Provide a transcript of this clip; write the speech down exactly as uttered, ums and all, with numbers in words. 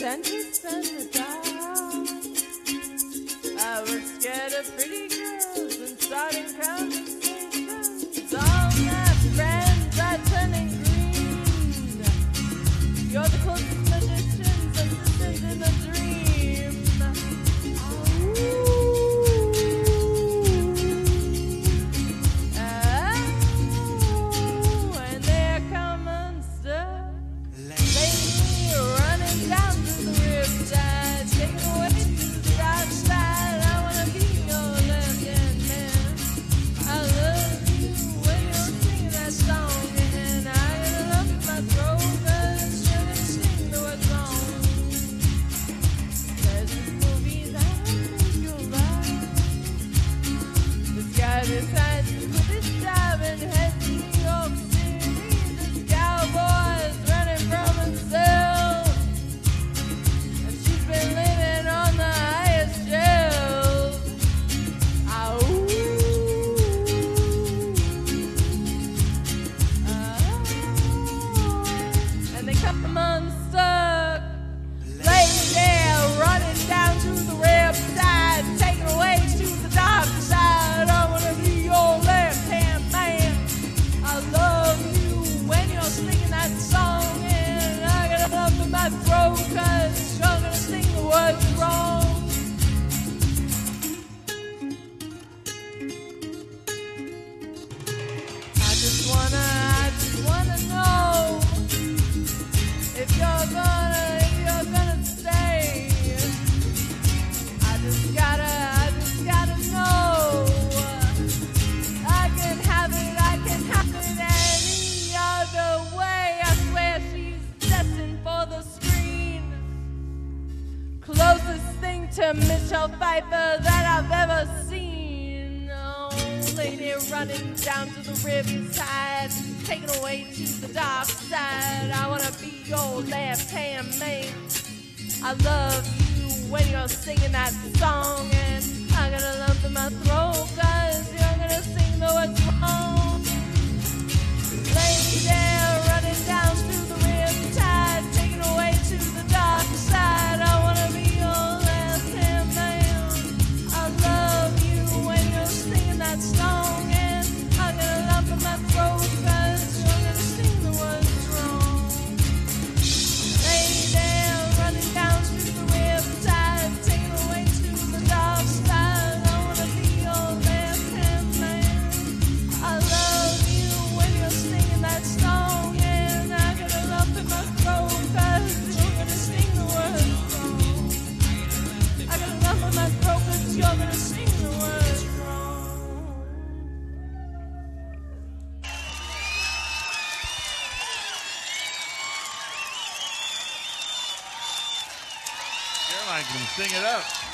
dentist and the dog. I was scared of pretty girls and starting conversations. All my friends are turning green. You're the closest magician's assistant in a dream. Oh. To Michelle Pfeiffer that I've ever seen. Oh, lady running down to the riverside, taken away to the dark side. I wanna be your left-hand man. I love you when you're singing that song, and I got a lump in my throat 'cause you're gonna sing the words wrong. Lady there running down through the riptide, taken away to the dark side. I wanna be that song, and I got a lump in my throat 'cause you're gonna sing the words wrong. Lay there running down through the riptide, taken away to the dark side. I wanna be your left-hand man. I love you when you're singing that song, and I got a lump in my throat 'cause you're gonna sing the words wrong. I got a lump in my throat 'cause you're gonna sing the words wrong. I can sing it up.